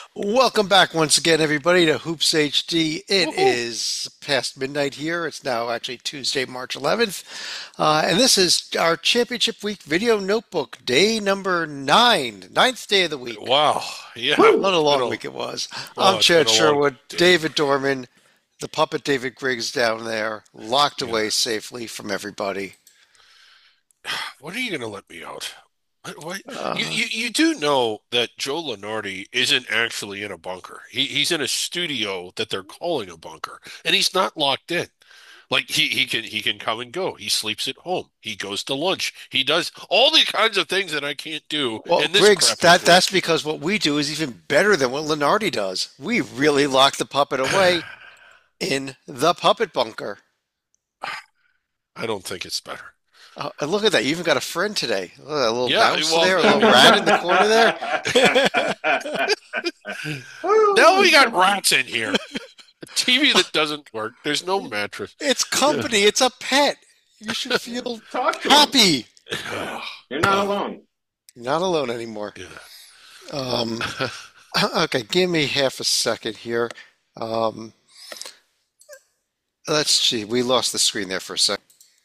Welcome back once again, everybody, to Hoops HD. It Woohoo! is past midnight here. It's now actually Tuesday, March 11th. And this is our championship week video notebook, day number ninth day of the week. Wow. Yeah. What Woo! a It's been long a week it was. I'm it's been Chad a long Sherwood, day. David Dorman, the puppet David Griggs down there, locked Yeah. away safely from everybody. When are you going to let me out? What? You, Uh, you you do know that Joe Lenardi isn't actually in a bunker. He's in a studio that they're calling a bunker, and he's not locked in. Like he can come and go. He sleeps at home. He goes to lunch. He does all the kinds of things that I can't do well, in this Griggs, crappy that's place. because what we do is even better than what Lenardi does. We really lock the puppet away in the puppet bunker. I don't think it's better. And look at that. You even got a friend today. Look at that little Yeah, mouse well, there, a I little mean, rat in the corner there. now Woo! we got rats in here. A TV that doesn't work. There's no mattress. It's Yeah. company. It's a pet. You should feel Talk to him. happy. You're not Oh, alone. You're not alone anymore. yeah. Um, okay, give me half a second here. Um, let's see. We lost the screen there for a second.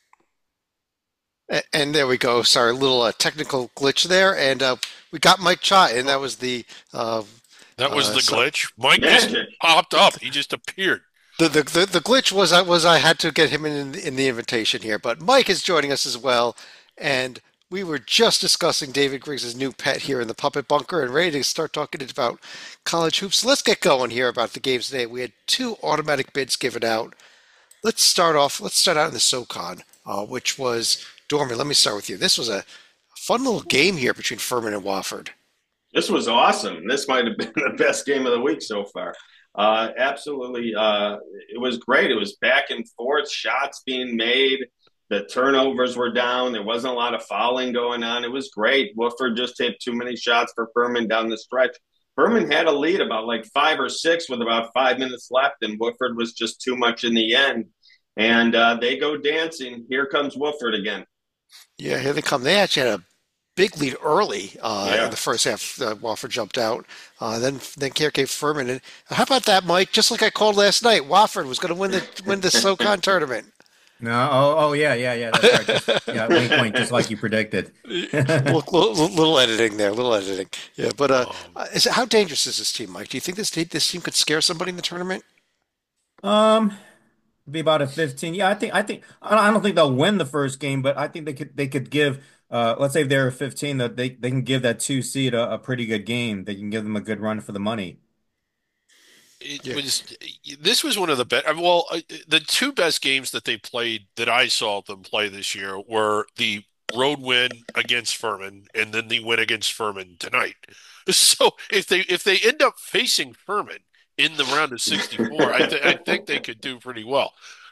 And there we go. Sorry, a little technical glitch there. And we got Mike Chott, and that was uh, That was the so glitch. Mike just Magic. popped up. He just appeared. the glitch was I had to get him in the invitation here, but Mike is joining us as well, and we were just discussing David Griggs' new pet here in the puppet bunker and ready to start talking about college hoops. So let's get going here about the games today. We had two automatic bids given out. Let's start off. Let's start out in the SoCon, which was Dorman. Let me start with you. This was a fun little game here between Furman and Wofford. This was awesome. This might have been the best game of the week so far. Absolutely. It was great. It was back and forth, shots being made. The turnovers were down. There wasn't a lot of fouling going on. It was great. Woodford just hit too many shots for Furman down the stretch. Furman had a lead about like 5 or 6 with about 5 minutes left, and Woodford was just too much in the end. And they go dancing. Here comes Woodford again. Yeah, here they come. They actually had a big lead early in Yeah. the first half. Wofford jumped out. Then care came Furman. And how about that, Mike? Just like I called last night, Wofford was going to win the SoCon tournament. No, yeah, that's right. Just yeah, wink, wink, just like you predicted. Little editing there, little editing. Yeah, but Um, how dangerous is this team, Mike? Do you think this team could scare somebody in the tournament? Um, be about a 15. Yeah, I think I don't think they'll win the first game, but I think they could give let's say if they're 15 that they can give that two seed a pretty good game. They can give them a good run for the money. it Yeah, was this was one of the best. Well, the two best games that they played that I saw them play this year were the road win against Furman and then the win against Furman tonight. So if they end up facing Furman in the round of 64, I think they could do pretty well.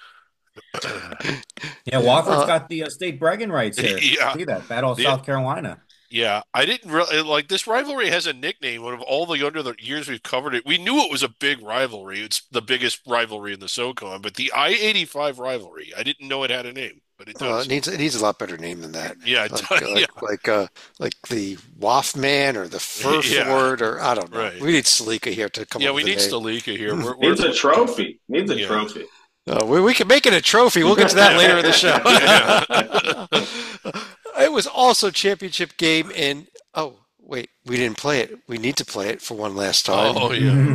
Yeah, yeah. Wofford's got the state bragging rights here. Yeah. See that Battle of The, South Carolina. Yeah, I didn't really like this rivalry has a nickname. Out of all the under the years we've covered it, we knew it was a big rivalry. It's the biggest rivalry in the SoCon, but the I-85 rivalry, I didn't know it had a name, but it does. It needs a lot better name than that. Yeah, it does. Yeah, Like the Waff Man or the Fur yeah, Ford or I don't know. right. We need Salika here to come Yeah, up we with a need name. Stalika here. We're Needs a trophy. Needs a yeah, trophy. We can make it a trophy. We'll get to that later in the show. yeah. It was also championship game in. Oh wait, we didn't play it. We need to play it for one last time. Oh yeah.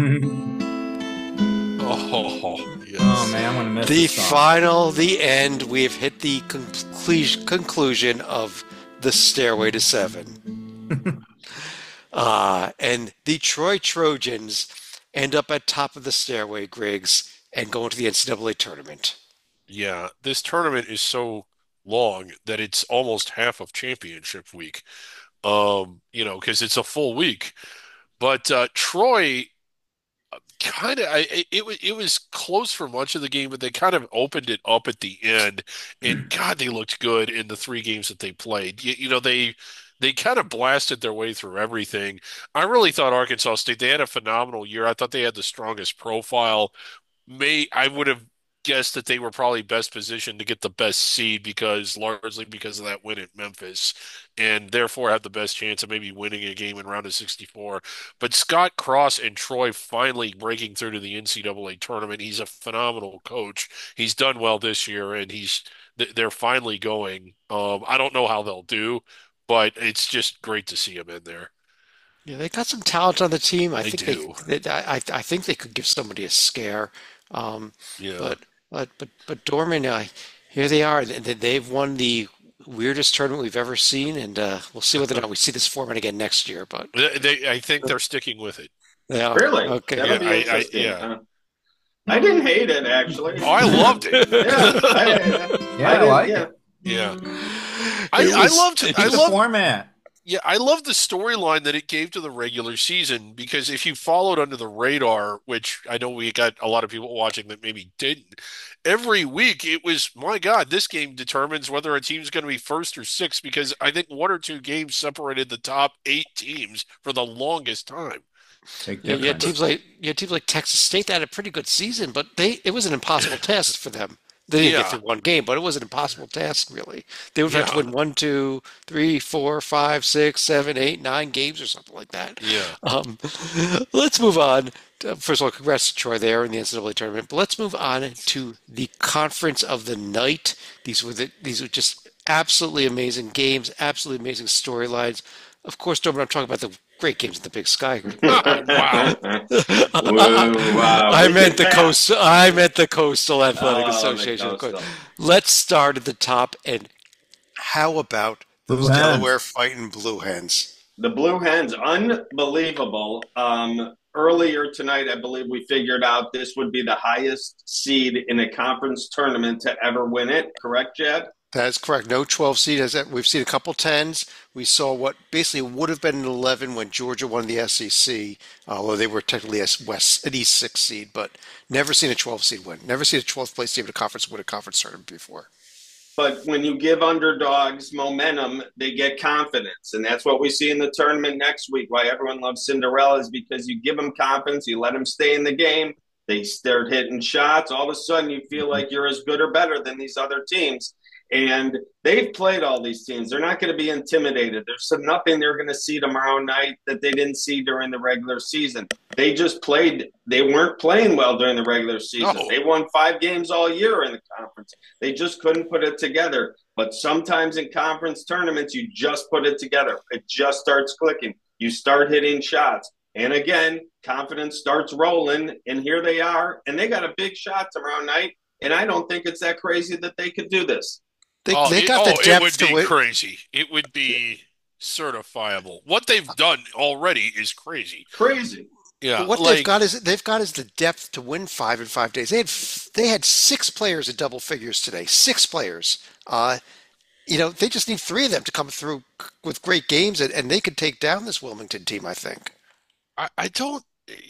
Oh Oh yes. man, I'm gonna miss The this song. final, the end. We have hit the conclusion of the Stairway to Seven. And the Troy Trojans end up at top of the stairway, Griggs, and go into the NCAA tournament. Yeah, this tournament is so long that it's almost half of championship week. Because it's a full week. But Troy kind of it was close for much of the game, but they kind of opened it up at the end, and God, they looked good in the three games that they played. They kind of blasted their way through everything. I really thought Arkansas State they had a phenomenal year. I thought they had the strongest profile. May I would have guess that they were probably best positioned to get the best seed because largely because of that win at Memphis, and therefore have the best chance of maybe winning a game in round of 64. But Scott Cross and Troy finally breaking through to the NCAA tournament. He's a phenomenal coach. He's done well this year, and they're finally going. I don't know how they'll do, but it's just great to see him in there. Yeah, they got some talent on the team. I They think do. I think they could give somebody a scare. Um, Yeah. but but Dorman, here they are. They've won the weirdest tournament we've ever seen, and we'll see whether or not we see this format again next year. But I think they're sticking with it. they are Really? okay. That'll Yeah, be interesting. yeah. I didn't hate it actually. Oh, I loved it. Yeah, Yeah, I I did. like Yeah, it. Yeah. It I was loved Keep I the loved format. Yeah, I love the storyline that it gave to the regular season because if you followed under the radar, which I know we got a lot of people watching that maybe didn't, every week it was, my God, this game determines whether a team's going to be first or sixth because I think one or two games separated the top eight teams for the longest time. Big Yeah, difference. you had teams like Texas State that had a pretty good season, but it was an impossible task for them. They didn't get Yeah, through one game, but it was an impossible task, really. They would have to yeah, win one, two, three, four, five, six, seven, eight, 9 games or something like that. yeah. Um, let's move on. First of all, congrats to Troy there in the NCAA tournament. But let's move on to the conference of the night. These were just absolutely amazing games, absolutely amazing storylines. Of course, Norman, I'm talking about the great games in the Big Sky. Wow. Whoa, wow. I We meant can the pass. coastal. I meant the Coastal Athletic Oh, the Association, of course. coastal. Let's start at the top. And how about Blue those Hens. Delaware fighting Blue Hens? The Blue Hens, unbelievable. Earlier tonight, I believe we figured out this would be the highest seed in a conference tournament to ever win it. Correct, Jed? That is correct. No 12 seed has that. We've seen a couple tens. We saw what basically would have been an 11 when Georgia won the SEC, although they were technically an East 6 seed, but never seen a 12 seed win. Never seen a 12th place team in a conference win a conference tournament before. But when you give underdogs momentum, they get confidence. And that's what we see in the tournament next week. Why everyone loves Cinderella is because you give them confidence, you let them stay in the game, they start hitting shots. All of a sudden, you feel like you're as good or better than these other teams. And they've played all these teams. They're not going to be intimidated. There's nothing they're going to see tomorrow night that they didn't see during the regular season. They just played. They weren't playing well during the regular season. No. They won 5 games all year in the conference. They just couldn't put it together. But sometimes in conference tournaments, you just put it together. It just starts clicking. You start hitting shots. And again, confidence starts rolling. And here they are. And they got a big shot tomorrow night. And I don't think it's that crazy that they could do this. They got the It would depth to be win. crazy. It would be certifiable. What they've done already is crazy. Crazy. Yeah, But what like they've got is the depth to win 5 in 5 days. They had 6 players at double figures today. 6 players. They just need 3 of them to come through with great games, and they could take down this Wilmington team, I think. I don't.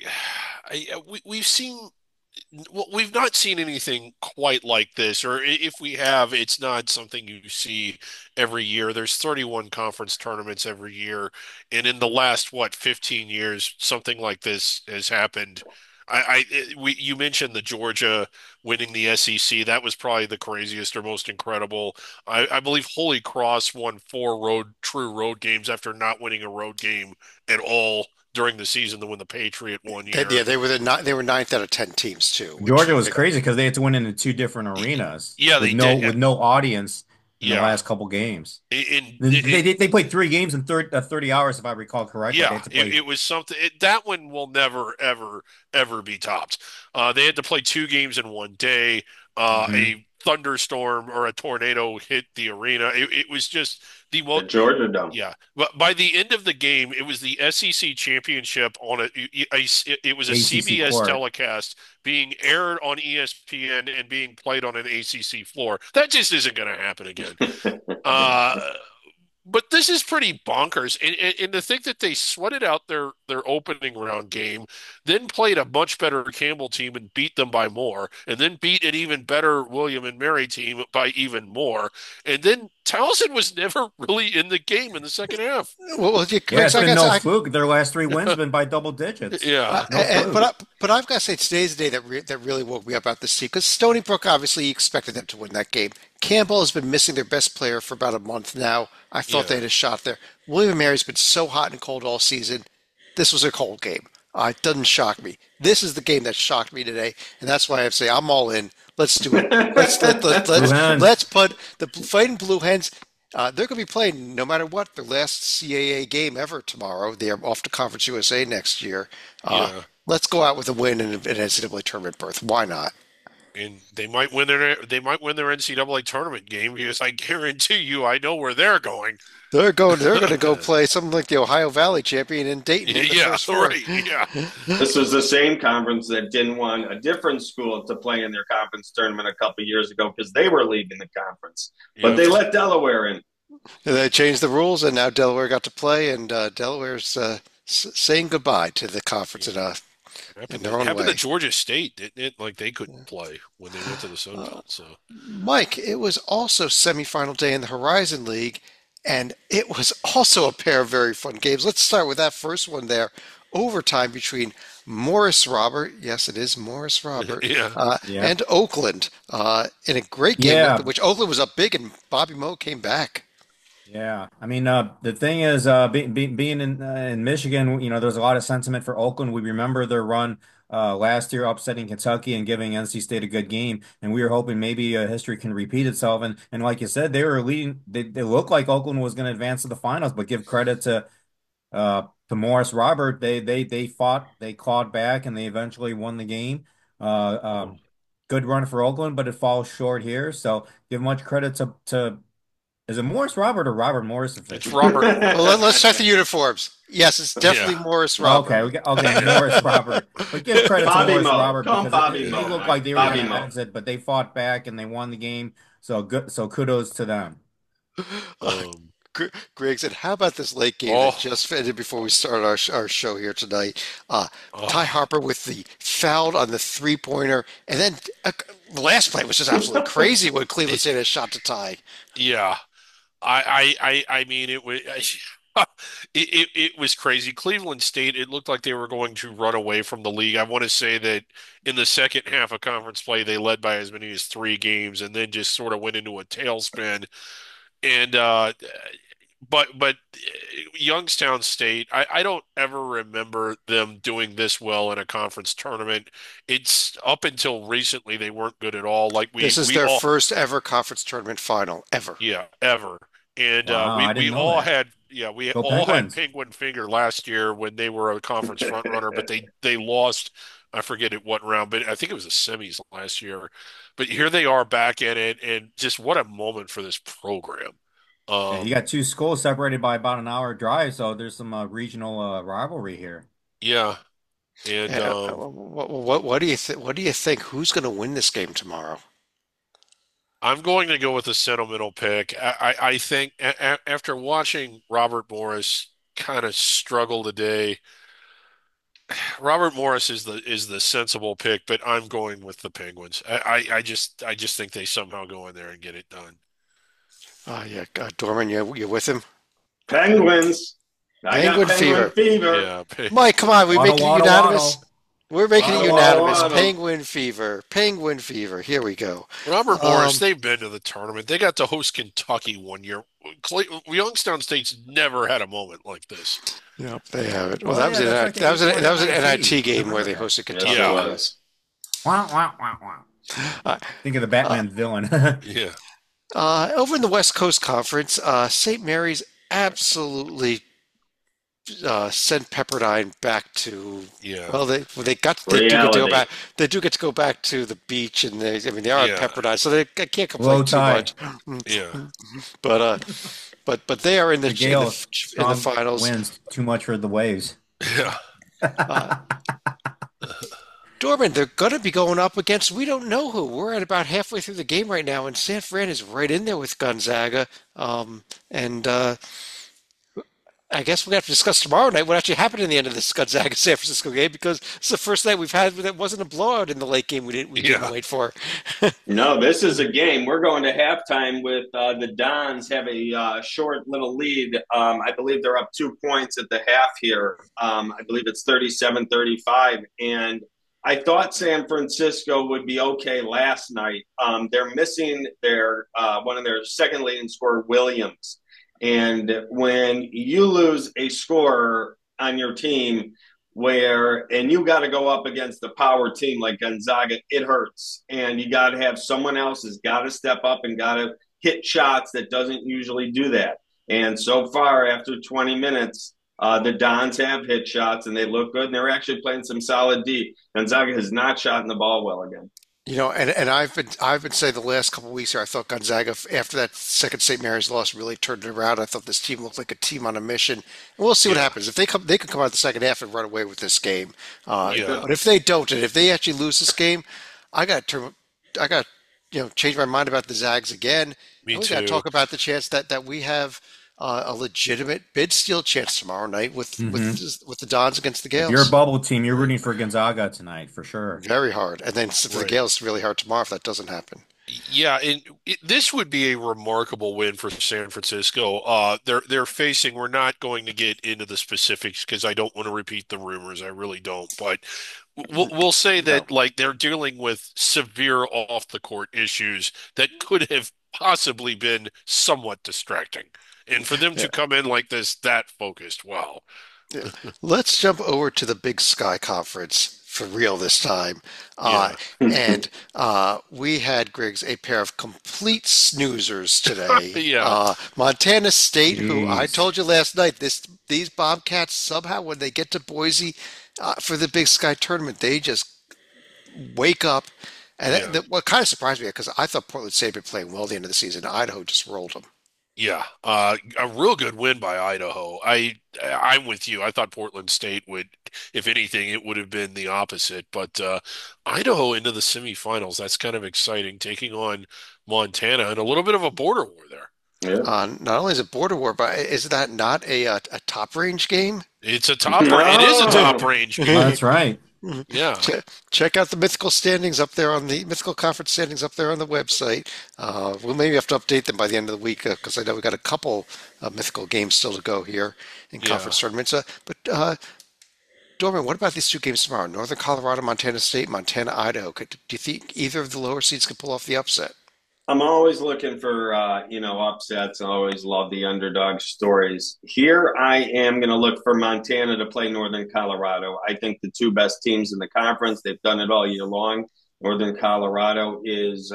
We've seen. Well, we've not seen anything quite like this, or if we have, it's not something you see every year. There's 31 conference tournaments every year, and in the last, what, 15 years, something like this has happened. You mentioned the Georgia winning the SEC. That was probably the craziest or most incredible. I believe Holy Cross won 4 true road games after not winning a road game at all during the season to win the Patriot one year. Yeah, they were ninth out of 10 teams too, which Georgia was crazy because they had to win in 2 different arenas Yeah, with they no did. audience in the Yeah. last couple games. In, They played 3 games in 30 hours, if I recall correctly. They yeah, had to play. it was something that one will never, ever, ever be topped. They had to play 2 games in one day. Mhm. A thunderstorm or a tornado hit the arena. It was just the The most. Georgia Dome. Yeah, but by the end of the game, it was the SEC championship on it was a ACC CBS court. telecast being aired on ESPN and being played on an ACC floor. That just isn't going to happen again. Uh, but this is pretty bonkers, and to think that they sweated out their opening round game, then played a much better Campbell team and beat them by more, and then beat an even better William and Mary team by even more, and then Townsend was never really in the game in the second half. Yeah, Greg, it's so been no fluke. Their last three wins have been by double digits. Yeah. No fluke. but I've got to say today's the day that really woke me up about this team because Stony Brook obviously expected them to win that game. Campbell has been missing their best player for about a month now. I thought they Yeah. had a shot there. William and Mary's been so hot and cold all season. This was a cold game. It doesn't shock me. This is the game that shocked me today, and that's why I say I'm all in. Let's do it. Blue Hens. Let's put the Fighting Blue Hens. They're going to be playing no matter what their last CAA game ever tomorrow. They are off to Conference USA next year. Yeah. Let's go out with a win and an NCAA tournament berth. Why not? And they might win their NCAA tournament game because I guarantee you I know where they're going. They're going. They're going to go play something like the Ohio Valley champion in Dayton in the Yeah, first four. right. Yeah. This was the same conference that didn't want a different school to play in their conference tournament a couple of years ago because they were leaving the conference. But they let Delaware in. And they changed the rules, and now Delaware got to play, and Delaware's saying goodbye to the conference in their own Happened way. to Georgia State, didn't it? Like they couldn't play when they went to the Sun Belt. So Mike, it was also semifinal day in the Horizon League, and it was also a pair of very fun games. Let's start with that first one there. Overtime between Morris Robert, yes, it is Morris Robert, yeah. Yeah. and Oakland in a great game, Yeah. which Oakland was up big, and Bobby Moe came back. Yeah, I mean, the thing is, being in Michigan, there's a lot of sentiment for Oakland. We remember their run last year, upsetting Kentucky and giving NC State a good game, and we were hoping maybe history can repeat itself. And like you said, they were leading. They looked like Oakland was going to advance to the finals, but give credit to Morris Robert. They fought, they clawed back, and they eventually won the game. Good run for Oakland, but it falls short here. So give much credit to. Is it Morris Robert or Robert Morris It's official? Robert Well, Morris. let's check the uniforms. Yes, it's definitely Yeah. Morris Robert. Okay, okay, Morris Robert. But give credit to Bobby Morris Moe. Robert Call him because Bobby they Moe, looked Mike. like they were Bobby going to Moe. exit, but they fought back and they won the game. So good. So kudos to them. Um, Greg said, "How about this late game oh, that just ended before we start our show here tonight? Ty oh, Harper with the foul on the three-pointer, and then the last play was just absolutely crazy when Cleveland it, State had a shot to tie. yeah. I mean, it was it was crazy. Cleveland State, it looked like they were going to run away from the league. I want to say that in the second half of conference play, they led by as many as 3 games, and then just sort of went into a tailspin. And but Youngstown State, I don't ever remember them doing this well in a conference tournament. It's up until recently they weren't good at all. Like we This is we their all first ever conference tournament final ever. yeah, ever. And Wow, we I we didn't know all that. had yeah, we Go all had Penguins. Penguin Finger last year when they were a conference front runner, but they lost. I forget at what round, but I think it was the semis last year. But here they are back in it, and just what a moment for this program. Yeah, you Um, got two schools separated by about an hour drive, so there's some regional rivalry here. yeah, and What do you think? What do you think? Who's going to win this game tomorrow? I'm going to go with a sentimental pick. I think after watching Robert Morris kind of struggle today. Robert Morris is the sensible pick, but I'm going with the Penguins. I just think they somehow go in there and get it done. Yeah, Dorman, you with him? Penguins. I got Penguin Penguin fever. fever. Yeah, Mike, come on, we Waddle, making it waddle, unanimous. waddle. We're making it Waddle, waddle, unanimous. waddle. Penguin fever. Penguin fever. Here we go. Robert Um, Morris. They've been to the tournament. They got to host Kentucky one year. Youngstown State's never had a moment like this. Yep, they have it. Well, Oh that was yeah, an that's right. They that was an NIT. NIT I game where remember they that. hosted Yes, Kentucky. it Yeah, was. Wow, wow, wow, wow. Uh, Think of the uh, Batman villain. yeah, Over in the West Coast Conference, St. Mary's absolutely sent Pepperdine back to. yeah, Well, they do get to go Reality. back. They do get to go back to the beach, and they are at yeah, Pepperdine, so I can't Low complain too tide. much. yeah. But they are in The gale, in the strong finals. winds, too much for the waves. Yeah. Uh, Dorman, they're going to be going up against we don't know who. We're at about halfway through the game right now, and San Fran is right in there with Gonzaga. And I guess we're gonna have to discuss tomorrow night what actually happened in the end of this Gonzaga San Francisco game because it's the first night we've had that wasn't a blowout in the late game. We didn't Yeah. wait for. No, this is a game. We're going to halftime with the Dons have a short little lead. I believe they're up 2 points at the half here. I believe it's 37-35. And I thought San Francisco would be okay last night. They're missing their one of their second leading scorer, Williams. And when you lose a scorer on your team, and you got to go up against a power team like Gonzaga, it hurts. And you got to have someone else has got to step up and got to hit shots that doesn't usually do that. And so far, after 20 minutes, the Dons have hit shots and they look good. And they're actually playing some solid D. Gonzaga has not shot in the ball well again. And I've been saying the last couple of weeks here, I thought Gonzaga after that second St. Mary's loss really turned it around. I thought this team looked like a team on a mission. And we'll see what Yeah. happens. If they could come out the second half and run away with this game. Yeah. But if they don't, and if they actually lose this game, I got to turn, I got change my mind about the Zags again, Me and we got to too. talk about the chance that we have a legitimate bid steal chance tomorrow night Hmm. with the Dons against the If you're a Gales. bubble team, you're rooting for Gonzaga tonight for sure. Very hard, and then for the Right. Gales, really hard tomorrow if that doesn't happen. Yeah, and this would be a remarkable win for San Francisco. They're facing. We're not going to get into the specifics because I don't want to repeat the rumors. I really don't. But we'll say No. that like they're dealing with severe off the court issues that could have possibly been somewhat distracting. And for them to come in like this, that focused, wow. Yeah. Let's jump over to the Big Sky Conference for real this time. Uh, Yeah, we had, Griggs, a pair of complete snoozers today. yeah, Montana State, who I Jeez. told you last night, these Bobcats somehow, when they get to Boise for the Big Sky tournament, they just wake up. And yeah. what kind of surprised me, because I thought Portland State had been playing well at the end of the season. Idaho just rolled them. Yeah, a real good win by Idaho. I'm with you. I thought Portland State would, if anything, it would have been the opposite. But Idaho into the semifinals. That's kind of exciting, taking on Montana and a little bit of a border war there. Yeah. Not only is it border war, but is that not a top range game? It is a top No. range game. That's right. Yeah, Check out the mythical standings up there on the mythical conference standings up there on the website. We'll maybe have to update them by the end of the week because I know we got a couple mythical games still to go here in yeah. conference tournaments. But Dorman, what about these two games tomorrow? Northern Colorado, Montana State, Montana, Idaho. Do you think either of the lower seeds could pull off the upset? I'm always looking for upsets. I always love the underdog stories. Here I am going to look for Montana to play Northern Colorado. I think the two best teams in the conference. They've done it all year long. Northern Colorado is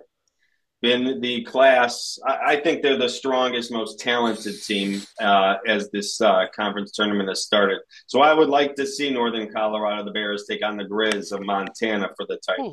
been the class. I think they're the strongest, most talented team as this conference tournament has started. So I would like to see Northern Colorado, the Bears, take on the Grizz of Montana for the title. Oh,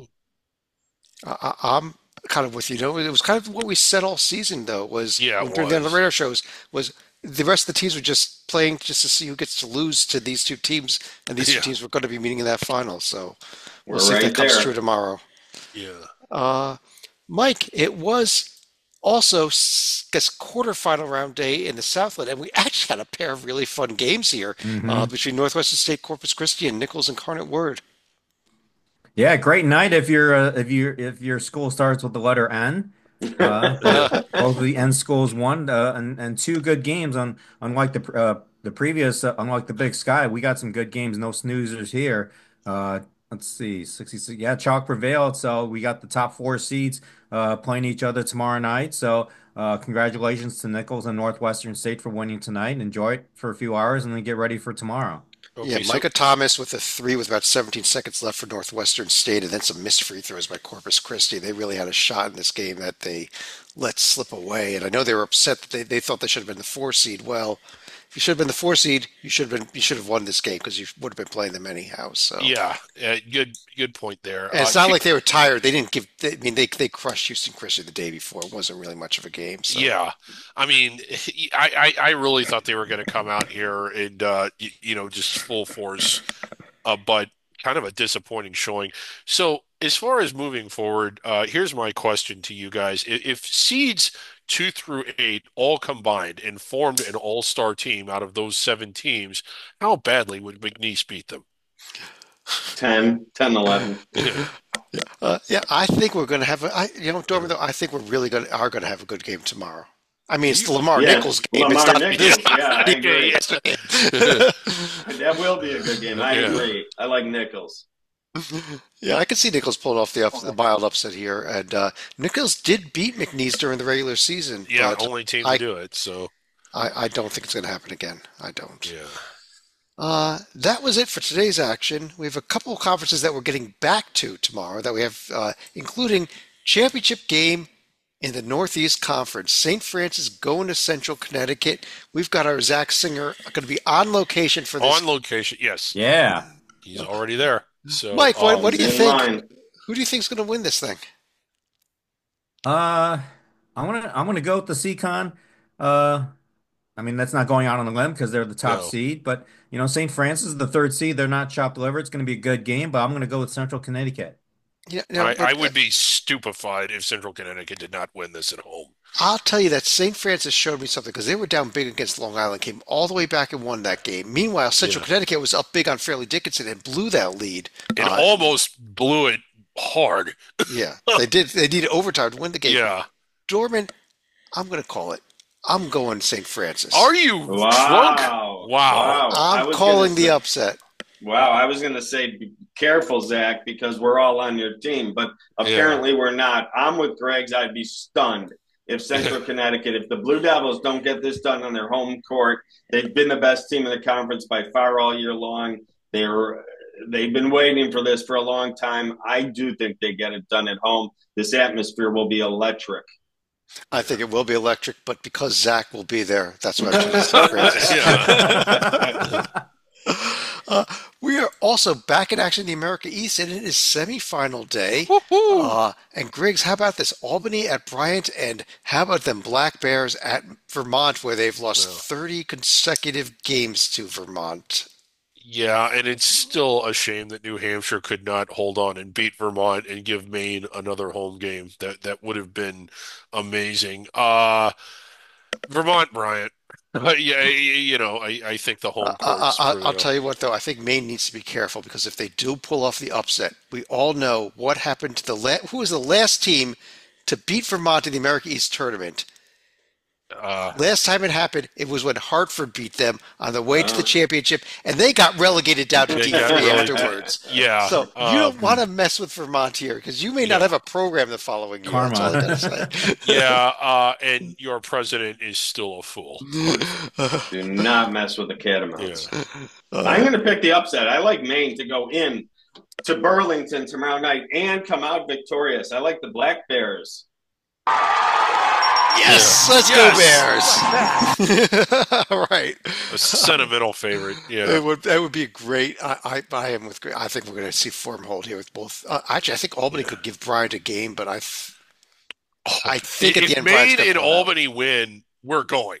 I'm kind of with you. It was kind of what we said all season, though, was yeah, it during the was. radar shows, was the rest of the teams were just playing just to see who gets to lose to these two teams, and these two Yeah, teams were going to be meeting in that final. So we'll We're see if that right comes true there. tomorrow. yeah. Uh, Mike, it was also this quarterfinal round day in the Southland, and we actually had a pair of really fun games here Hmm. between Northwestern State, Corpus Christi, and Nichols Incarnate Word. Yeah, great night if your school starts with the letter N. Both of the N schools won and two good games on unlike the previous unlike the Big Sky. We got some good games, no snoozers here. Uh, let's see, 66. Yeah, chalk prevailed, so we got the top four seeds playing each other tomorrow night. So congratulations to Nichols and Northwestern State for winning tonight. Enjoy it for a few hours and then get ready for tomorrow. Yeah, Okay, so Micah Thomas with a three with about 17 seconds left for Northwestern State, and then some missed free throws by Corpus Christi. They really had a shot in this game that they let slip away. And I know they were upset that they thought they should have been the four seed. Well, if you should have been the four seed, you should have won this game because you would have been playing them anyhow. So, yeah, good point there. and it's not like they were tired. They didn't give. They crushed Houston Christian the day before. It wasn't really much of a game. So. Yeah, I mean, I really thought they were going to come out here and just full force, but kind of a disappointing showing. So as far as moving forward, here's my question to you guys: if seeds 2 through 8 all combined and formed an all-star team out of those 7 teams, how badly would McNeese beat them? 10, 11. Yeah. Yeah, I think we're going to have Dorman, though, I think we're really are going to have a good game tomorrow. I mean, it's the Lamar Yeah, Nichols game. It's Lamar not Nichols. Yeah, I agree. yesterday. That will be a good game. I Yeah. agree. I like Nichols. Yeah, I could see Nichols pulling off the mild upset here, and Nichols did beat McNeese during the regular season, Yeah, but only team to I do it. So, I don't think it's going to happen again. I don't. yeah. That was it for today's action. We have a couple of conferences that we're getting back to tomorrow that we have, including championship game in the Northeast Conference. St. Francis going to Central Connecticut. We've got our Zach Singer going to be on location for this. On location, yes. Yeah. He's already there. So, Mike, what do you in think? line. Who do you think is going to win this thing? Uh, I'm gonna go with the Seacon. Uh, I mean that's not going out on a limb because they're the top no. seed, but St. Francis is the third seed. They're not chopped liver. It's going to be a good game, but I'm going to go with Central Connecticut. Yeah, I would be stupefied if Central Connecticut did not win this at home. I'll tell you that St. Francis showed me something because they were down big against Long Island, came all the way back and won that game. Meanwhile, Central Yeah. Connecticut was up big on Fairleigh Dickinson and blew that lead. It almost blew it hard. Yeah, they did. They needed overtime to win the game. Yeah. Dorman, I'm going to call it. I'm going St. Francis. Are you drunk? Wow. Wow. I I'm was calling gonna the say- upset. Wow, I was going to say, be careful, Zach, because we're all on your team, but apparently we're not. I'm with Greg's. I'd be stunned if Central Connecticut, if the Blue Devils don't get this done on their home court. They've been the best team in the conference by far all year long. They've been waiting for this for a long time. I do think they get it done at home. This atmosphere will be electric. I think it will be electric, but because Zach will be there, that's why I'm choosing St. Francis. Yeah. We are also back in action in the America East, and it is semifinal day. Woohoo. And Griggs, how about this? Albany at Bryant, and how about them Black Bears at Vermont, where they've lost 30 consecutive games to Vermont? Yeah, and it's still a shame that New Hampshire could not hold on and beat Vermont and give Maine another home game. That would have been amazing. Vermont, Bryant. Yeah, I think the home court's I'll tell you what, though, I think Maine needs to be careful because if they do pull off the upset, we all know what happened to who was the last team to beat Vermont in the America East tournament. Last time it happened, it was when Hartford beat them on the way to the championship, and they got relegated down to They D3 got relegated. afterwards. Yeah. So you don't want to mess with Vermont here because you may not have a program the following year. That's all I gotta say. Yeah, and your president is still a fool. Do not mess with the Catamounts. Yeah. I'm going to pick the upset. I like Maine to go in to Burlington tomorrow night and come out victorious. I like the Black Bears. Yes, let's go Bears. All right. A sentimental favorite. Yeah. That would be a great. I am with. I think we're going to see form hold here with both. Actually, I think Albany could give Bryant a game, but I think at the If end, Bryant's Maine gonna and pull it out. Albany win, we're going.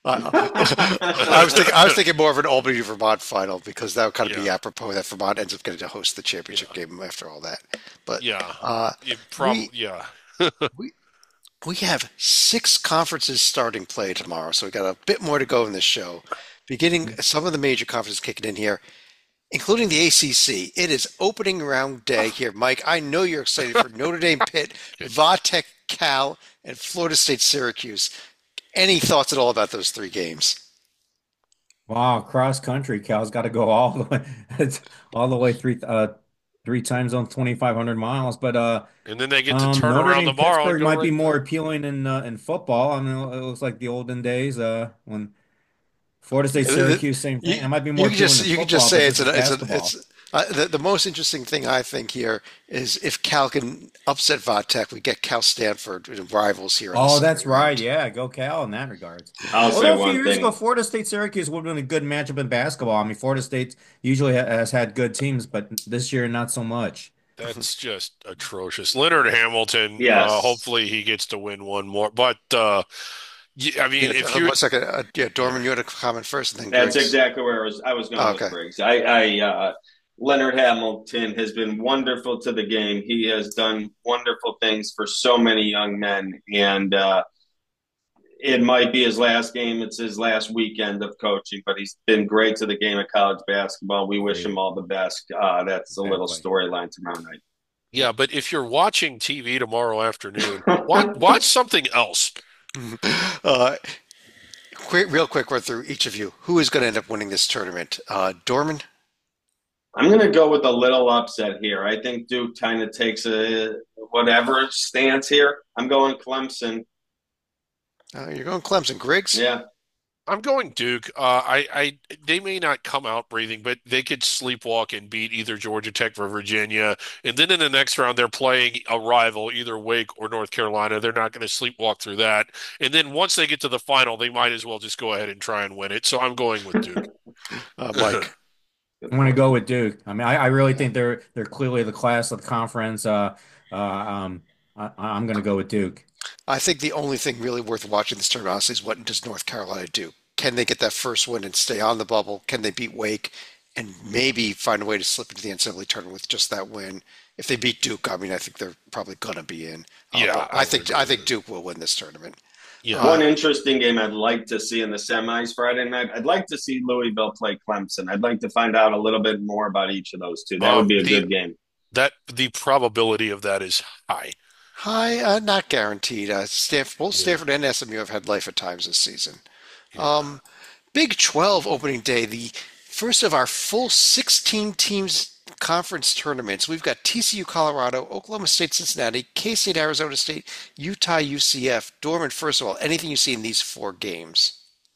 I was thinking more of an Albany to Vermont final because that would kind of be Yeah. apropos that Vermont ends up getting to host the championship game after all that. But Yeah. Yeah. we have 6 conferences starting play tomorrow, so we got a bit more to go in this show. Beginning some of the major conferences kicking in here, including the ACC. It is opening round day here, Mike. I know you're excited for Notre Dame, Pitt, Va-Tech, Cal, and Florida State, Syracuse. Any thoughts at all about those 3 games? Wow, cross country. Cal's got to go all the way, all the way three time zones, 2,500 miles. But And then they get to turn Notre around Dame tomorrow and Pittsburgh go might be right more there. appealing in football. I mean, it looks like the olden days when Florida State, Syracuse, same thing. It might be more appealing in You can football, just say but this is basketball. the most interesting thing I think here is if Cal can upset Va-Tech, we get Cal Stanford rivals here. In the Oh, second that's right. round. Yeah, go Cal in that regards. I'll say Although a few one years thing. ago, Florida State, Syracuse would have been a good matchup in basketball. I mean, Florida State usually has had good teams, but this year not so much. That's just atrocious. Leonard Hamilton, Yes. hopefully he gets to win one more. But I mean, Yeah, if you 1 second. Dorman, you had a comment first, and then That's Griggs. exactly where I was going Okay. with Briggs. Leonard Hamilton has been wonderful to the game. He has done wonderful things for so many young men, and it might be his last game. It's his last weekend of coaching, but he's been great to the game of college basketball. We wish him Agreed. all the best. That's a little Exactly. storyline tomorrow night. Yeah, but if you're watching TV tomorrow afternoon, watch something else. Uh, real quick run through each of you. Who is going to end up winning this tournament? Dorman? I'm going to go with a little upset here. I think Duke kind of takes a whatever stance here. I'm going Clemson. You're going Clemson. Griggs? Yeah. I'm going Duke. They may not come out breathing, but they could sleepwalk and beat either Georgia Tech or Virginia. And then in the next round, they're playing a rival, either Wake or North Carolina. They're not going to sleepwalk through that. And then once they get to the final, they might as well just go ahead and try and win it. So I'm going with Duke. Mike? I'm going to go with Duke. I mean, I really think they're clearly the class of the conference. I'm going to go with Duke. I think the only thing really worth watching this tournament, honestly, is what does North Carolina do? Can they get that first win and stay on the bubble? Can they beat Wake and maybe find a way to slip into the NCAA tournament with just that win? If they beat Duke, I mean, I think they're probably going to be in. Yeah, But I I would think agree I with think that. Duke will win this tournament. Yeah. One Uh, interesting game I'd like to see in the semis Friday night. I'd like to see Louisville play Clemson. I'd like to find out a little bit more about each of those two. That would be a The good game. the probability of that is high. High, not guaranteed. Both Yeah. Stanford and SMU have had life at times this season. Yeah. Um, Big 12 opening day, the first of our full 16 teams conference tournaments. We've got TCU, Colorado, Oklahoma State, Cincinnati, K-State, Arizona State, Utah, UCF. Dorman, first of all, anything you see in these four games?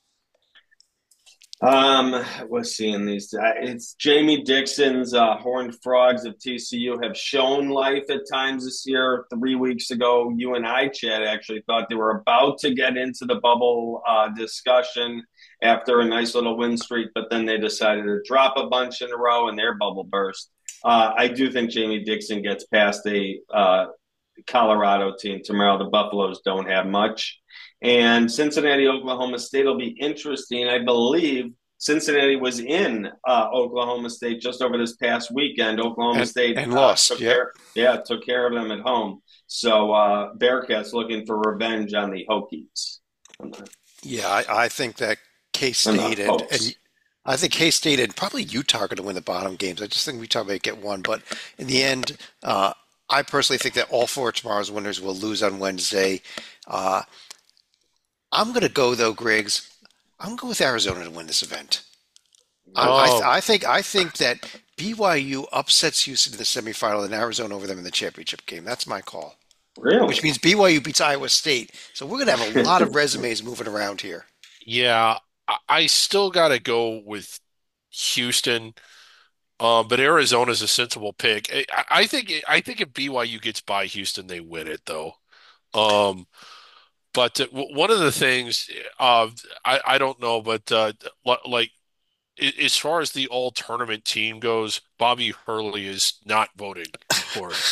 Let's see in these. It's Jamie Dixon's Horned Frogs of TCU have shown life at times this year. 3 weeks ago, you and I, Chad, actually thought they were about to get into the bubble discussion after a nice little win streak, but then they decided to drop a bunch in a row and their bubble burst. I do think Jamie Dixon gets past a Colorado team tomorrow. The Buffaloes don't have much. And Cincinnati, Oklahoma State will be interesting. I believe Cincinnati was in Oklahoma State just over this past weekend. Oklahoma State And lost. Yep. took care of them at home. So Bearcats looking for revenge on the Hokies. Yeah, I think that And the K-State and Hokes. I think K-State and probably Utah are going to win the bottom games. I just think Utah may get one, but in the end, I personally think that all four of tomorrow's winners will lose on Wednesday. Uh, I'm going to go though, Griggs. I'm going to go with Arizona to win this event. Oh, I think that BYU upsets Houston in the semifinal and Arizona over them in the championship game. That's my call. Really? Which means BYU beats Iowa State. So we're going to have a lot of resumes moving around here. yeah. I still got to go with Houston. But Arizona's a sensible pick. I think if BYU gets by Houston, they win it though. Um, but one of the things I don't know, but like as far as the all tournament team goes, Bobby Hurley is not voting for it.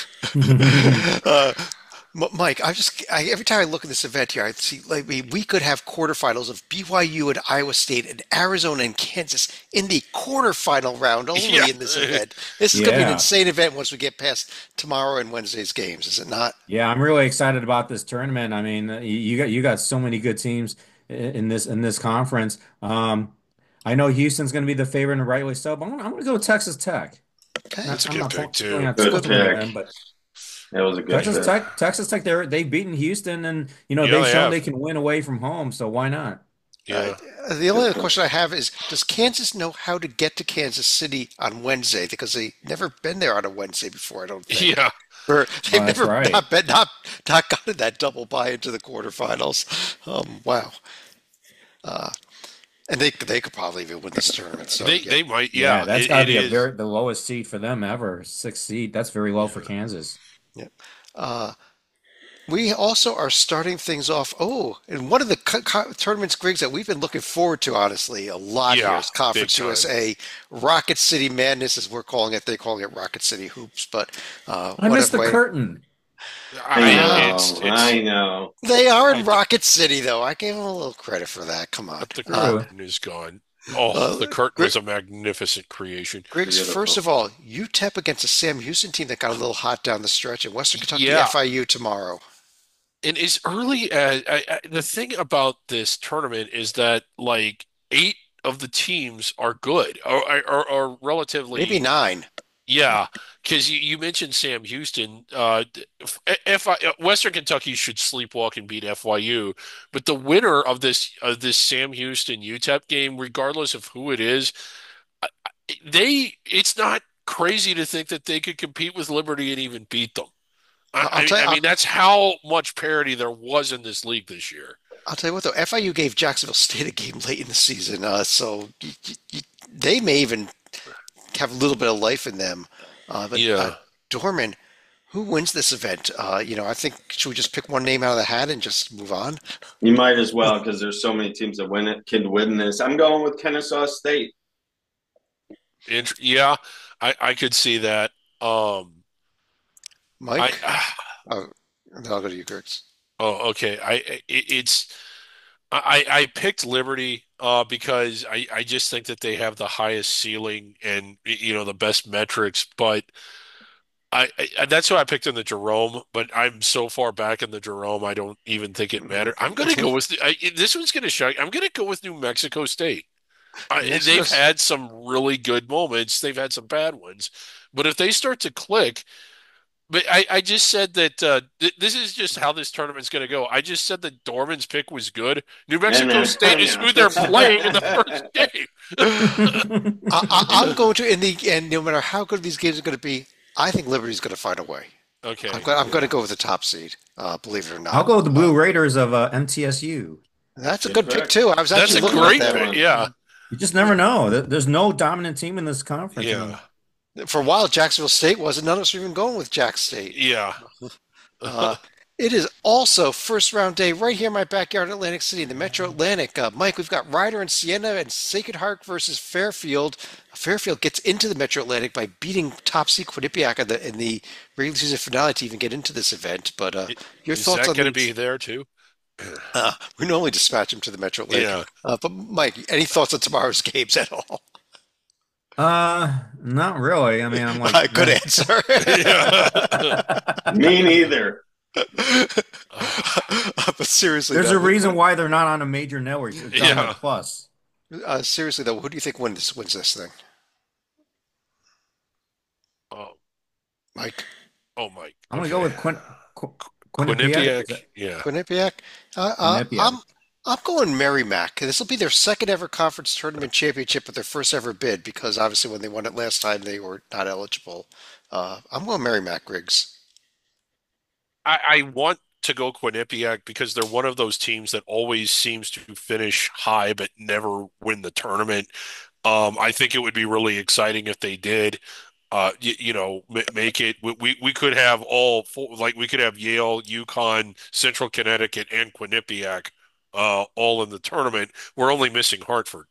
Uh, Mike, every time I look at this event here, I see like we could have quarterfinals of BYU and Iowa State and Arizona and Kansas in the quarterfinal round Yeah, only in this event. This is going to be an Yeah. insane event once we get past tomorrow and Wednesday's games, is it not? Yeah, I'm really excited about this tournament. I mean, you got so many good teams in this conference. I know Houston's going to be the favorite and rightly so, but I'm gonna go with Texas Tech. Okay, that's a I'm good not pick fully too. it's a Good good anticipating one. pick. them, but That was a good Texas pick. Tech, Texas Tech, they've beaten Houston, and Yeah, they've they shown have. they can win away from home. So why not? Uh, Yeah, the only other question I have is, does Kansas know how to get to Kansas City on Wednesday? Because they've never been there on a Wednesday before, I don't think. yeah. Or they've Oh, that's never right. not gotten that double bye into the quarterfinals. Wow. And they could probably even win this tournament. So yeah. They might. Yeah, Yeah, that's got to it be is. the lowest seed for them ever, sixth seed. That's very low for Yeah, Kansas. Yeah. Uh, we also are starting things off. Oh, and one of the tournaments, Griggs, that we've been looking forward to, honestly, a lot here yeah. is Big Conference time. USA, Rocket City Madness, as we're calling it. They're calling it Rocket City Hoops, but I missed whatever the way. curtain. I It's know. it's I know. They are I in Rocket City, though. I gave them a little credit for that. Come on. but the True. curtain is gone. Oh, Uh, the curtain was a magnificent creation. Griggs, first Beautiful. of all, UTEP against a Sam Houston team that got a little hot down the stretch, and Western Kentucky Yeah, FIU tomorrow. And as early as the thing about this tournament is that like eight of the teams are good or Maybe relatively, nine. yeah. Because you mentioned Sam Houston. Western Kentucky should sleepwalk and beat FYU, but the winner of this Sam Houston UTEP game, regardless of who it is, it's not crazy to think that they could compete with Liberty and even beat them. I'll tell you. I mean, that's how much parity there was in this league this year. I'll tell you what though. FIU gave Jacksonville State a game late in the season, so they may even have a little bit of life in them. But Yeah. Dorman, who wins this event? I think should we just pick one name out of the hat and just move on? You might as well because there's so many teams that win it can win this. I'm going with Kennesaw State. Yeah, I could see that. Um, I Mike? Oh, then I'll go to you, Kurtz. oh okay. I picked Liberty because I just think that they have the highest ceiling and the best metrics. But that's who I picked in the Jerome. But I'm so far back in the Jerome, I don't even think it mattered. I'm gonna go with this one's gonna shock. I'm gonna go with New Mexico State. They've Mexico's. had some really good moments. They've had some bad ones. But if they start to click, but I just said that this is just how this tournament's going to go. I just said that Dorman's pick was good. New And Mexico then, State is who they're playing in the first game. I'm going to in the end. No matter how good these games are going to be, I think Liberty's going to find a way. Okay. I'm going to go with the top seed. Believe it or I'll not. go with the Blue Raiders of MTSU. That's a Good good pick pick. too. I was That's actually a looking at great Good that pick. one. one. Yeah. You just never know. There's no dominant team in this conference. I Yeah. mean, For a while, Jacksonville State was, and none of us were even going with Jack State. Yeah. Uh, it is also first round day right here in my backyard in Atlantic City in the Metro Atlantic. Mike, we've got Ryder and Siena and Sacred Heart versus Fairfield. Fairfield gets into the Metro Atlantic by beating top seed Quinnipiac in the regular season finale to even get into this event. But your Is thoughts that on going to these? be there too? We normally dispatch them to the Metro Atlantic. Yeah. But Mike, any thoughts on tomorrow's games at all? not really. I mean, I'm like, Good answer. Yeah. Me neither. But seriously, there's a though, reason why they're not on a major network. It's on Yeah. a plus. seriously though, who do you think wins this thing? Oh, Mike? oh my. I'm gonna go Okay. with Quinnipiac. Is Quinnipiac. Yeah. Quinnipiac? Quinnipiac. I'm going Merrimack. This will be their second ever conference tournament championship, but their first ever bid because obviously when they won it last time they were not eligible. I'm going Merrimack, Griggs. I want to go Quinnipiac because they're one of those teams that always seems to finish high but never win the tournament. I think it would be really exciting if they did. Make it. We could have all four, like we could have Yale, UConn, Central Connecticut, and Quinnipiac, all in the tournament. We're only missing Hartford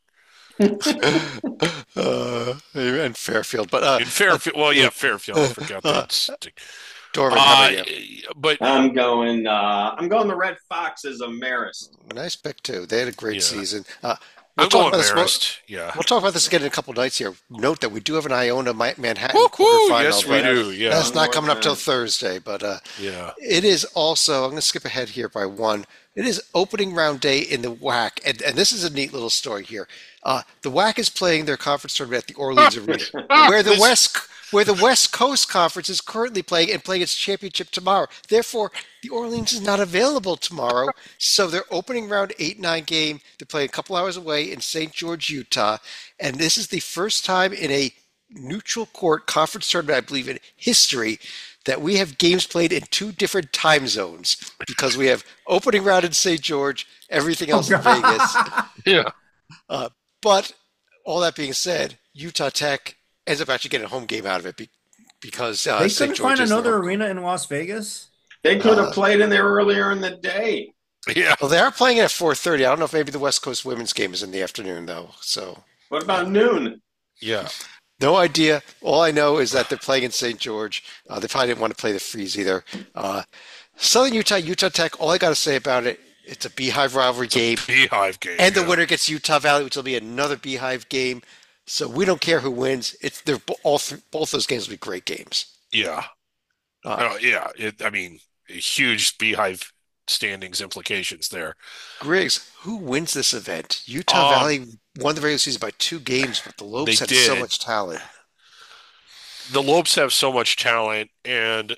And Fairfield, but in Fairfield. Well, yeah, Fairfield. I forgot uh, that. Dorman, how Uh, about you? but I'm going the Red Foxes of Marist. Nice pick too. They had a great yeah, season. We'll I'm talk going about this. Marist. Yeah. We'll talk about this again in a couple nights here. Note that we do have an Iona Manhattan Woohoo! quarterfinal, Yes, we but do. Yeah. that's One not more coming up till time. Thursday. But Yeah. it is also. I'm going to skip ahead here by one. It is opening round day in the WAC, and this is a neat little story here. The WAC is playing their conference tournament at the Orleans Arena, where the This- West Coast Conference is currently playing and playing its championship tomorrow. Therefore, the Orleans is not available tomorrow. So their opening round 8-9 game, they're playing a couple hours away in St. George, Utah, and this is the first time in a neutral court conference tournament, I believe, in history that we have games played in two different time zones because we have opening round in St. George, everything Oh else in Vegas. God. Yeah. But all that being said, Utah Tech ends up actually getting a home game out of it because They St. couldn't George find is their another home. arena in Las Vegas. They could have Uh, played in there earlier in the day. Yeah. Well, they are playing it at 4:30. I don't know if maybe the West Coast women's game is in the afternoon though. So What about noon? Yeah. no idea. All I know is that they're playing in St. George. They probably didn't want to play the Freeze either. Southern Utah, Utah Tech. All I got to say about it, it's a Beehive rivalry game, Beehive game. and the Yeah. winner gets Utah Valley, which will be another Beehive game. So we don't care who wins. Both those games will be great games. Yeah. Uh, Yeah. I mean, a huge Beehive standings implications there. Griggs, who wins this event? Utah Um, Valley won the regular season by 2 games, but the they Lopes had so did. much talent. The Lopes have so much talent, and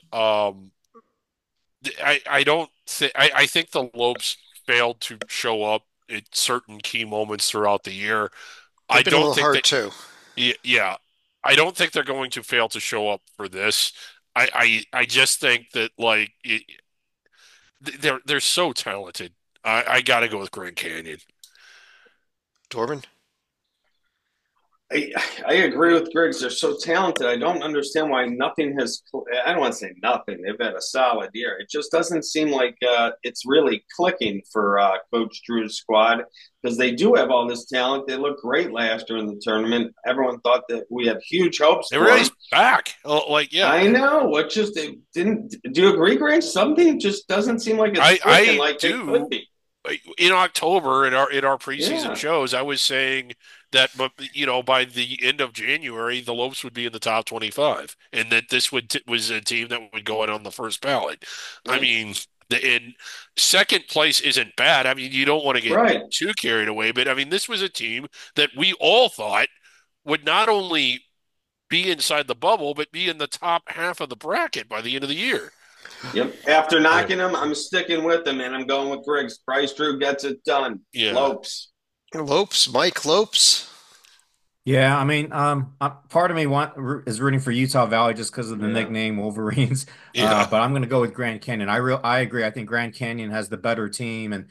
I don't think I think the Lopes failed to show up at certain key moments throughout the year. I They've been a don't little think hurt that too. yeah, I don't think they're going to fail to show up for this. I just think that they're so talented. I got to go with Grand Canyon. Dorman? I, I agree with Griggs. They're so talented. I don't understand why nothing has. I don't want to say nothing. They've had a solid year. It just doesn't seem like it's really clicking for Coach Drew's squad because they do have all this talent. They looked great last year in the tournament. Everyone thought that we had huge hopes for them. Everybody's back. Yeah, I know. What just it didn't? Do you agree, Griggs? Something just doesn't seem like it's clicking I like it could do. be. In October in our preseason Yeah. shows, I was saying that, but by the end of January, the Lopes would be in the top 25, and that this was a team that would go in on the first ballot. I Right. mean, in second place isn't bad. I mean, you don't want to get Right. too carried away, but I mean, this was a team that we all thought would not only be inside the bubble, but be in the top half of the bracket by the end of the year. Yep. After Yeah. knocking him, I'm sticking with him, and I'm going with Griggs. Bryce Drew gets it done. Yeah. Lopes. Lopes, Mike Lopes. Yeah, I mean, part of me is rooting for Utah Valley just because of the Yeah. nickname Wolverines. Yeah. But I'm going to go with Grand Canyon. I agree. I think Grand Canyon has the better team, and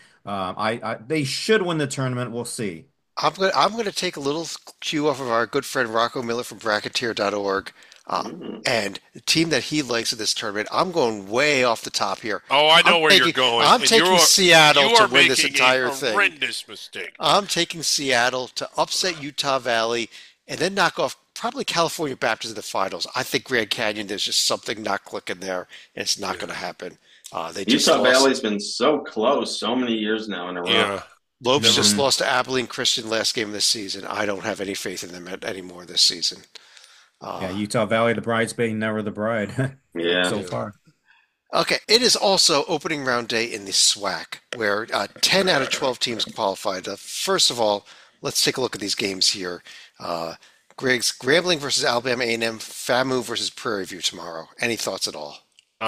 they should win the tournament. We'll see. I'm gonna take a little cue off of our good friend Rocco Miller from Bracketeer.org. Uh, Mhm. and the team that he likes in this tournament, I'm going way off the top here. Oh, I know I'm where you're taking going. I'm And taking Seattle you to are win this making a entire thing. horrendous mistake. I'm taking Seattle to upset Utah Valley and then knock off probably California Baptist in the finals. I think Grand Canyon, there's just something not clicking there, and it's not Yeah. going to happen. They just Utah lost. Valley's been so close so many years now in a row. Yeah. Lopes Never. just lost to Abilene Christian last game of this season. I don't have any faith in them anymore this season. Yeah, Uh, Utah Valley, the bridesmaid, never the bride Yeah. so Yeah. far. Okay, it is also opening round day in the SWAC, where 10 out of 12 teams qualified. First of all, let's take a look at these games here. Uh, Griggs, Grambling versus Alabama A&M, FAMU versus Prairie View tomorrow. Any thoughts at all?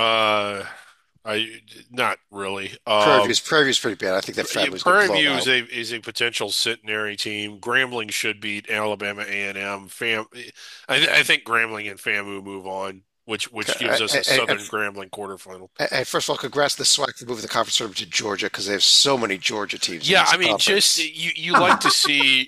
Uh, I not really. Prairie View's pretty bad. I think that FAMU's going to Prairie blow View them is out. a potential centenary team. Grambling should beat Alabama A&M. I think Grambling and FAMU move on, which gives us a Southern Grambling quarterfinal. First of all, congrats to the SWAC for moving the conference tournament to Georgia because they have so many Georgia teams in Yeah, this I mean, just conference. you like to see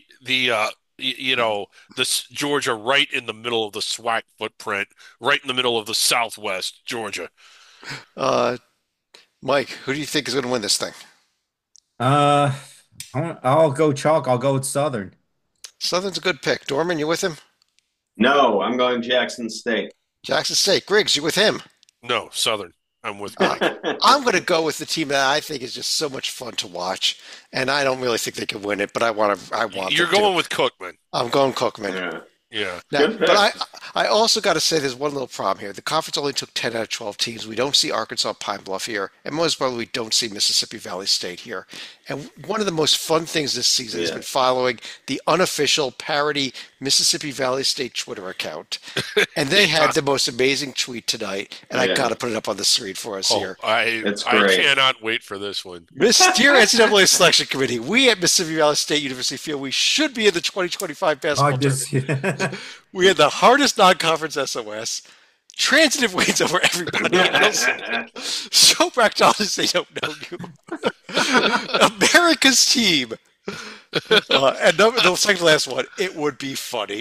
this Georgia right in the middle of the SWAC footprint, right in the middle of the Southwest Georgia. Uh, Mike, who do you think is going to win this thing? Uh, I'll go chalk. I'll go with Southern. Southern's a good pick. Dorman, you with him? No, I'm going Jackson State. Jackson State. Griggs, you with him? No, Southern. I'm with Uh, Mike. I'm going to go with the team that I think is just so much fun to watch, and I don't really think they can win it, but I want to. I want You're them to. going with Cookman. I'm going Cookman. Yeah. Yeah. Now, Good but pick. I also got to say there's one little problem here. The conference only took 10 out of 12 teams. We don't see Arkansas Pine Bluff here, and most probably we don't see Mississippi Valley State here. And one of the most fun things this season has Yeah. been following the unofficial parody Mississippi Valley State Twitter account. And they had the most amazing tweet tonight, and I Yeah. got to put it up on the screen for us Oh, here. It's I great. cannot wait for this one. Dear NCAA Selection Committee, we at Mississippi Valley State University feel we should be in the 2025 basketball Oh, tournament. We had the hardest non-conference SOS, transitive wins over everybody else. So practically they don't know you. America's team. And the second to last one, it would be funny.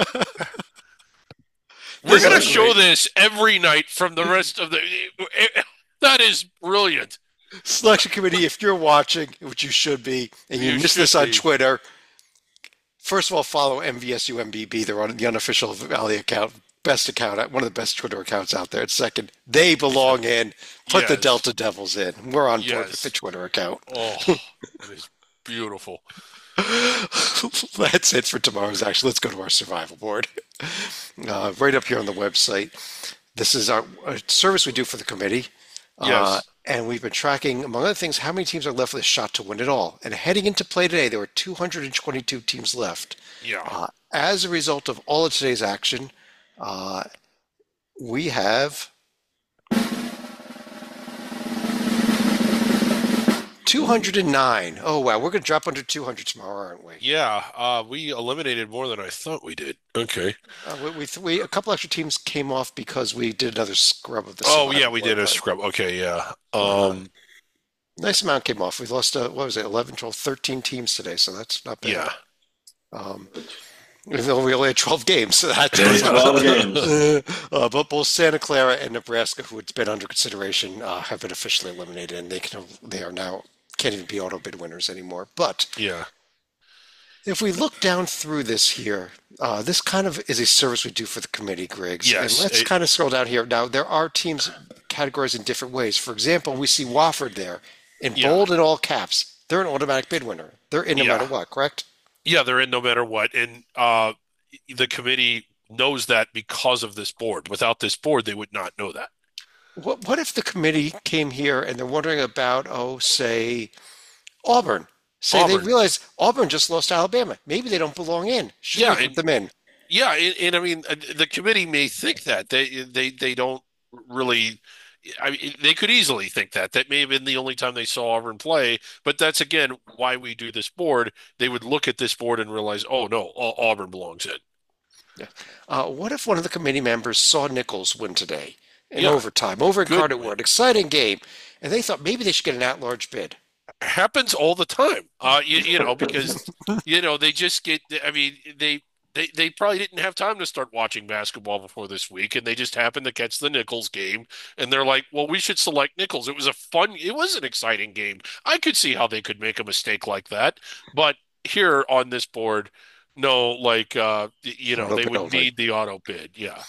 We're This going to is show great. this every night from the rest of the. That is brilliant. Selection Committee, if you're watching, which you should be, and you You missed should this on be. Twitter, first of all, follow MVSU MBB. They're on the unofficial Valley account, best account, one of the best Twitter accounts out there. And second, they belong in. Put the Yes. Delta Devils in. We're on board with Yes. the Twitter account. Oh, it is beautiful. That's it for tomorrow's action. Let's go to our survival board. Right up here on the website. This is our service we do for the committee. Yes. and we've been tracking, among other things, how many teams are left with a shot to win it all. And heading into play today, there were 222 teams left. Yeah. As a result of all of today's action, we have 209. Oh, wow. We're going to drop under 200 tomorrow, aren't we? Yeah, we eliminated more than I thought we did. Okay. A couple extra teams came off because we did another scrub of the Oh yeah, Survivor we did board, a but scrub. Okay, yeah. nice amount came off. We lost, what was it, 11, 12, 13 teams today, so that's not bad. Yeah. Um, Even though we only had 12 games, so that There's 12 games. but both Santa Clara and Nebraska, who had been under consideration, have been officially eliminated, and they are now can't even be auto bid winners anymore. But Yeah. if we look down through this here, this kind of is a service we do for the committee, Griggs. And Yes. let's kind of scroll down here. Now, there are teams categorized in different ways. For example, we see Wofford there in Yeah. bold and all caps. They're an automatic bid winner. They're in no Yeah. matter what, correct? Yeah, they're in no matter what. And the committee knows that because of this board. Without this board, they would not know that. What if the committee came here and they're wondering about, say, Auburn? Say they Auburn. realize Auburn just lost to Alabama. Maybe they don't belong in. Should Yeah, we put them in? Yeah, and I mean, the committee may think that they don't really. I mean, they could easily think that that may have been the only time they saw Auburn play. But that's again why we do this board. They would look at this board and realize, oh no, Auburn belongs in. Yeah. What if one of the committee members saw Nichols win today in Yeah, overtime, over in good. Carter Wood, exciting game, and they thought maybe they should get an at-large bid? Happens all the time. Because they just get. I mean, they probably didn't have time to start watching basketball before this week, and they just happened to catch the Nichols game, and they're like, "Well, we should select Nichols." It was an exciting game. I could see how they could make a mistake like that, but here on this board, no, like Auto they bid would only. need the auto bid. Yeah,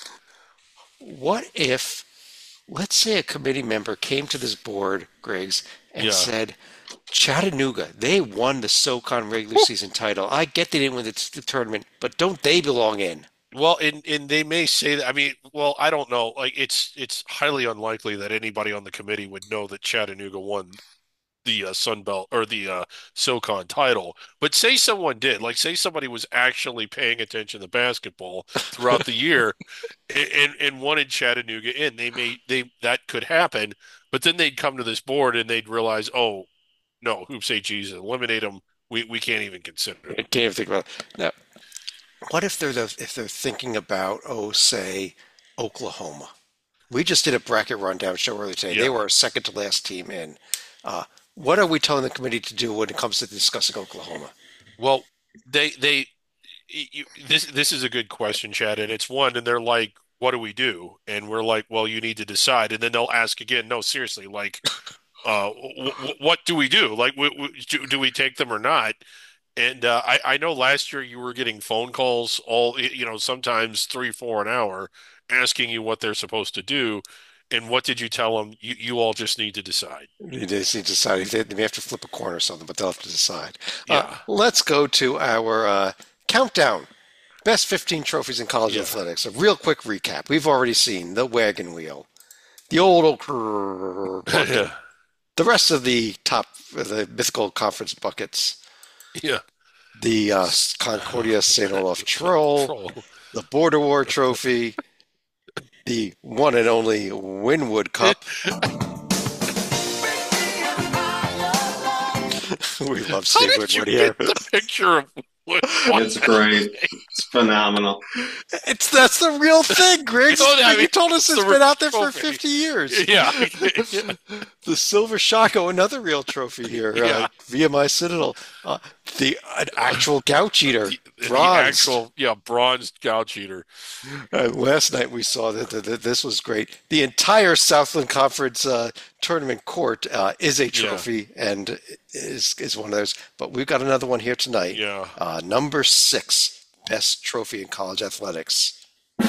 What if, let's say, a committee member came to this board, Griggs, and yeah. said, Chattanooga, they won the SoCon regular season title. I get they didn't win the tournament, but don't they belong in? Well, and they may say that. I mean, well, I don't know. Like, it's highly unlikely that anybody on the committee would know that Chattanooga won the Sun Belt or the SoCon title. But say someone did, like say somebody was actually paying attention to basketball throughout the year and wanted Chattanooga in, they that could happen. But then they'd come to this board and they'd realize, oh no, Hoops AGs eliminate them. We can't even consider I them. can't even think about it. Now, what if they're thinking about, say, Oklahoma? We just did a bracket rundown show earlier today. They Yeah. were our second to last team in. Uh, what are we telling the committee to do when it comes to discussing Oklahoma? Well, they this is a good question, Chad, and it's one, and they're like, "What do we do?" And we're like, "Well, you need to decide." And then they'll ask again, "No, seriously, like, what do we do? Like, do we take them or not?" And I know last year you were getting phone calls sometimes 3, 4 an hour, asking you what they're supposed to do. And what did you tell them? You all just need to decide. They just need to decide. They may have to flip a coin or something, but they'll have to decide. Yeah, Let's go to our countdown. Best 15 trophies in college yeah, athletics. A real quick recap. We've already seen the wagon wheel, the old bucket, yeah, the rest of the the mythical conference buckets, yeah. the Concordia St. Olaf Troll, Troll. the Border War Trophy, the one and only Winwood Cup. We love How seeing did you Winwood here. get the picture of what? It's great. It's phenomenal. That's the real thing, Griggs. I You mean, told us it's it's the been out there for trophy. 50 years. Yeah, The Silver Shako, another real trophy here, yeah. via my Citadel. An actual Gouch Eater, The bronze. actual, bronze gouge eater. Last night we saw that this was great. The entire Southland Conference tournament court is a Yeah, trophy and is one of those. But we've got another one here tonight. yeah. Number 6, best trophy in college athletics.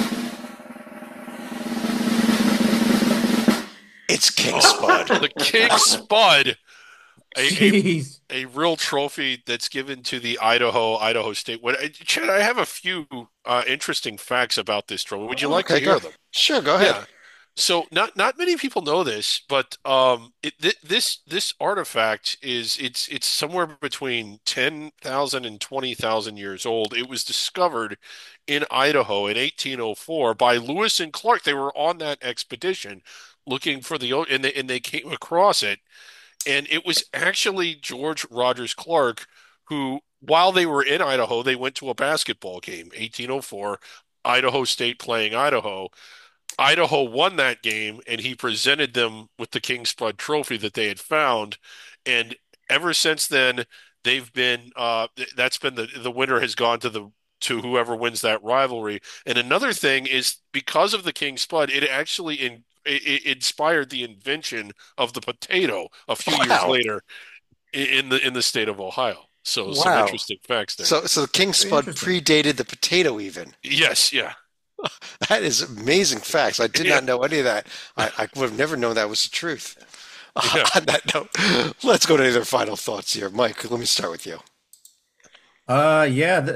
It's King Spud. The King Spud, a, a Jeez. a real trophy that's given to the Idaho State. Chad, I have a few interesting facts about this trophy. Would you like to Okay, go. hear them? Sure, go ahead. Yeah. So not many people know this, but this artifact is it's somewhere between 10,000 and 20,000 years old. It was discovered in Idaho in 1804 by Lewis and Clark. They were on that expedition looking for and they came across it, and it was actually George Rogers Clark who, while they were in Idaho, they went to a basketball game, 1804, Idaho State playing Idaho. Idaho won that game, and he presented them with the King Spud Trophy that they had found. And ever since then, they've been that's been the winner has gone to whoever wins that rivalry. And another thing is because of the King Spud, it actually it inspired the invention of the potato a few years Wow. later in the state of Ohio. So some Wow. interesting facts there. So the King Very Spud interesting. predated the potato even. Yes, yeah, That is amazing facts. I did yeah, not know any of that. I would have never known that was the truth. yeah. On that note, let's go to any other final thoughts here. Mike, let me start with you. Yeah,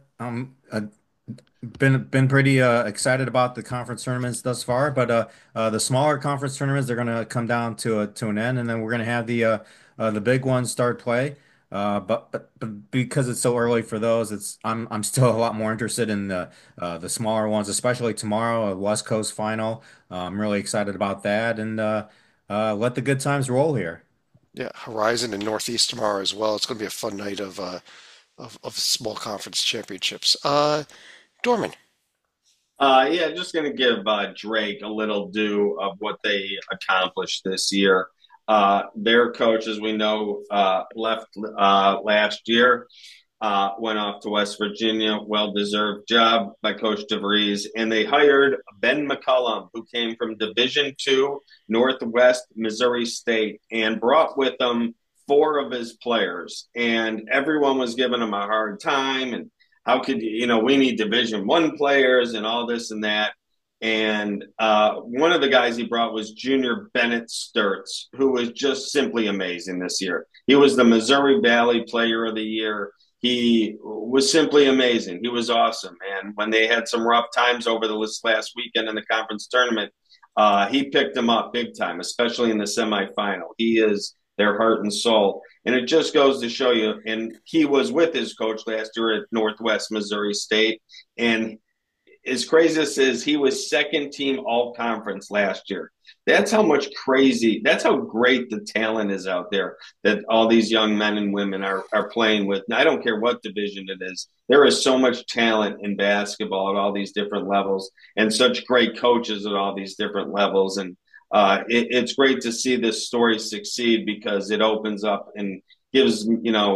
been pretty excited about the conference tournaments thus far, but the smaller conference tournaments they're gonna come down to an end, and then we're gonna have the big ones start play. But because it's so early for those, it's I'm still a lot more interested in the smaller ones, especially tomorrow, a West Coast final. I'm really excited about that, and let the good times roll here. Yeah, Horizon and Northeast tomorrow as well. It's going to be a fun night of small conference championships. Dorman. Yeah, just going to give Drake a little due of what they accomplished this year. Their coach, as we know, left last year, went off to West Virginia. Well deserved job by Coach DeVries. And they hired Ben McCullum, who came from Division II Northwest Missouri State and brought with him four of his players. And everyone was giving him a hard time. And how could we need Division I players and all this and that. And one of the guys he brought was Junior Bennett Sturts, who was just simply amazing this year. He was the Missouri Valley Player of the Year. He was simply amazing. He was awesome. And when they had some rough times over this last weekend in the conference tournament, he picked them up big time, especially in the semifinal. He is their heart and soul. And it just goes to show you, and he was with his coach last year at Northwest Missouri State. And as crazy as this is, he was second team all conference last year. That's how much crazy, that's how great the talent is out there that all these young men and women are playing with. And I don't care what division it is. There is so much talent in basketball at all these different levels and such great coaches at all these different levels. And it's great to see this story succeed because it opens up and gives,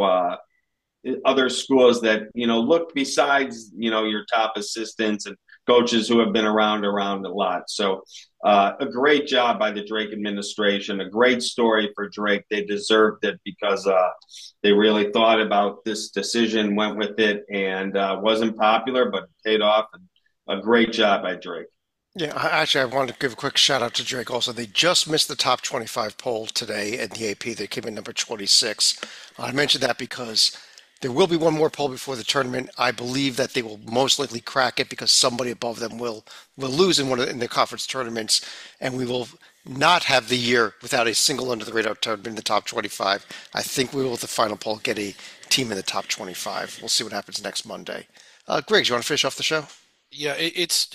other schools that look besides your top assistants and coaches who have been around a lot. So a great job by the Drake administration, a great story for Drake. They deserved it because they really thought about this decision, went with it, and wasn't popular, but paid off. And a great job by Drake. Yeah, actually, I wanted to give a quick shout out to Drake also. They just missed the top 25 poll today in the AP. They came in number 26. I mentioned that because there will be one more poll before the tournament. I believe that they will most likely crack it because somebody above them will lose in in the conference tournaments, and we will not have the year without a single under the radar tournament in the top 25. I think we will, with the final poll, get a team in the top 25. We'll see what happens next Monday. Greg, do you want to finish off the show? Yeah, it's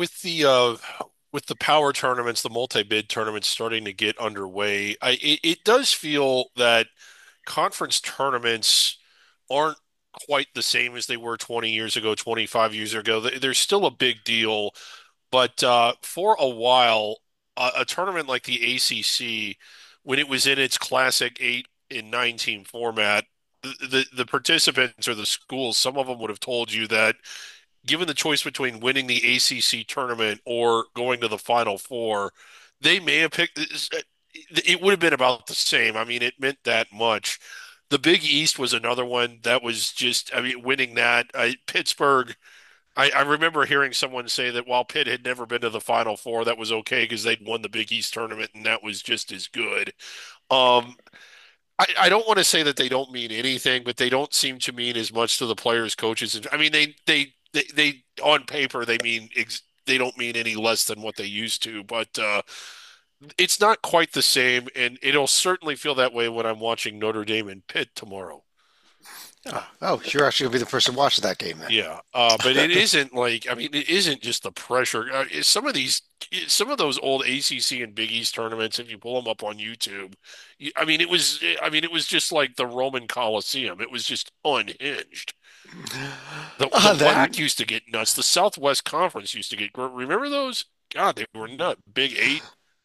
with the power tournaments, the multi-bid tournaments starting to get underway. It does feel that conference tournaments aren't quite the same as they were 20 years ago, 25 years ago. They're still a big deal, but for a while, a tournament like the ACC, when it was in its classic 8 and 9 team format, the participants or the schools, some of them would have told you that given the choice between winning the ACC tournament or going to the Final Four, they may have picked it would have been about the same. I mean, it meant that much. The Big East was another one that was just, I mean, winning that. Pittsburgh, I remember hearing someone say that while Pitt had never been to the Final Four, that was okay because they'd won the Big East tournament and that was just as good. Um, I don't want to say that they don't mean anything, but they don't seem to mean as much to the players, coaches. And I mean, they on paper they mean they don't mean any less than what they used to, but it's not quite the same, and it'll certainly feel that way when I'm watching Notre Dame and Pitt tomorrow. Oh, you're actually gonna be the person watching that game then. Yeah, but it isn't like I mean, it isn't just the pressure. Some of those old ACC and Big East tournaments, if you pull them up on YouTube, I mean, it was just like the Roman Colosseum. It was just unhinged. The Then WAC used to get nuts. The Southwest Conference used to get. Remember those? God, they were nuts. Big Eight.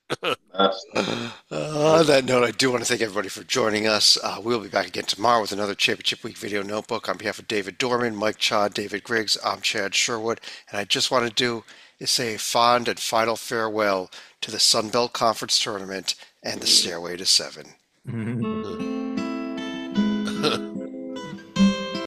On that note, I do want to thank everybody for joining us. We'll be back again tomorrow with another Championship Week video notebook. On behalf of David Dorman, Mike Chod, David Griggs, I'm Chad Sherwood, and I just want to do is say a fond and final farewell to the Sun Belt Conference Tournament and the Stairway to Seven.